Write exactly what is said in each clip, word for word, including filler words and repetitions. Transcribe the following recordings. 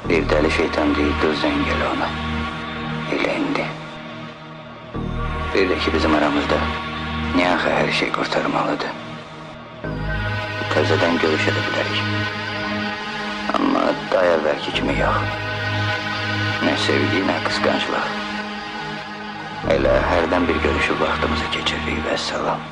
Bir deli şeytan deyip gözden gel ona. Elə indi. Bir de ki bizim aramızda Niyaxı her şey kurtarmalıdır. Təzədən görüşə də bilərik. Amma daha əvvəlki kimi yox. Nə sevgi, nə qısqanclıq. Elə hərdən bir görüşüb vaxtımızı keçiririk və salam.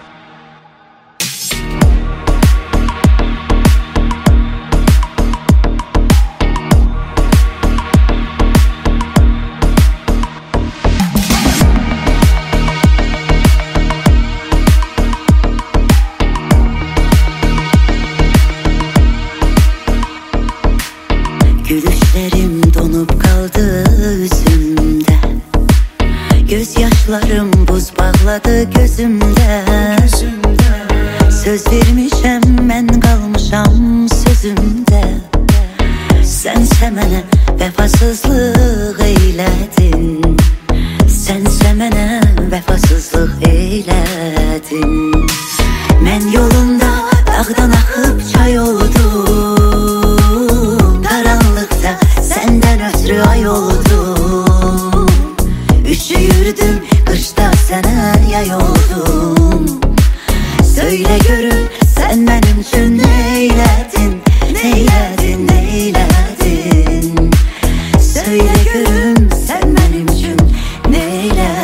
Gülüşlerim donup kaldı üzümde, gözyaşlarım buz bağladı gözümde, gözümde. Söz vermişem ben kalmışam sözümde. Sense mənə vefasızlık eyledin, sense mənə vefasızlık eyledin. Mən yolunda dağdan akıp çay oldum, karanlıkta senden ötürü ay oldum. Üşüyürdüm kışta sana yay oldum. Söyle görün sen benim için neyledin, neyledin, neyledin. Söyle görün sen benim için neyledin.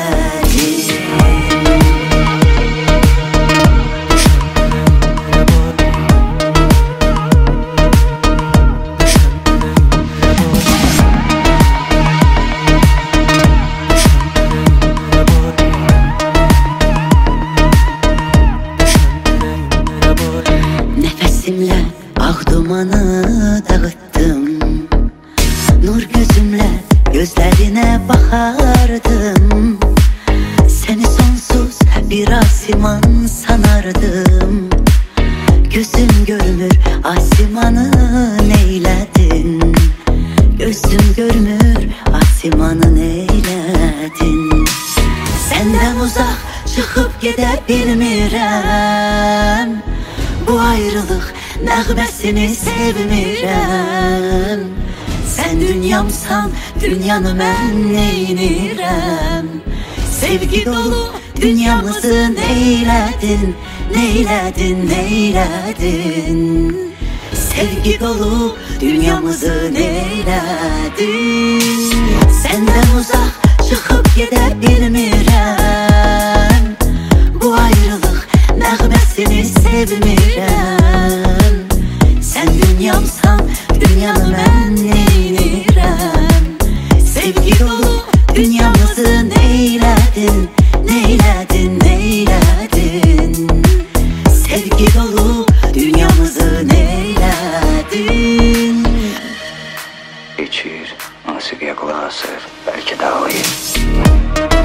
Nefesimle ah dumanı dağıttım, nur gözümle gözlerine bakardım. Seni sonsuz bir asiman sanardım. Gözüm görmür asimanı neyledin, gözüm görmür asimanı neyledin. Senden uzak çıkıp gidebilmirəm, bu ayrılık nəğməsini sevmirəm. Sen dünyamsan dünyanı mən neynirəm. Sevgi dolu dünyamızı neyledin, neyledin, neyledin. Sevgi dolu dünyamızı neyledin. Senden uzak çıkıp gidebilmirəm, bu ayrılık nəğməsini sevmirəm. Sen dünyamsan dünyanı mən neynirəm. Sevgi dolu dünyamızı neyledin, neyledin, neyledin. Sevgi dolu dünyamızı neyledin. İçir, musiqiyə qulaq asır, bəlkə də ağlayır.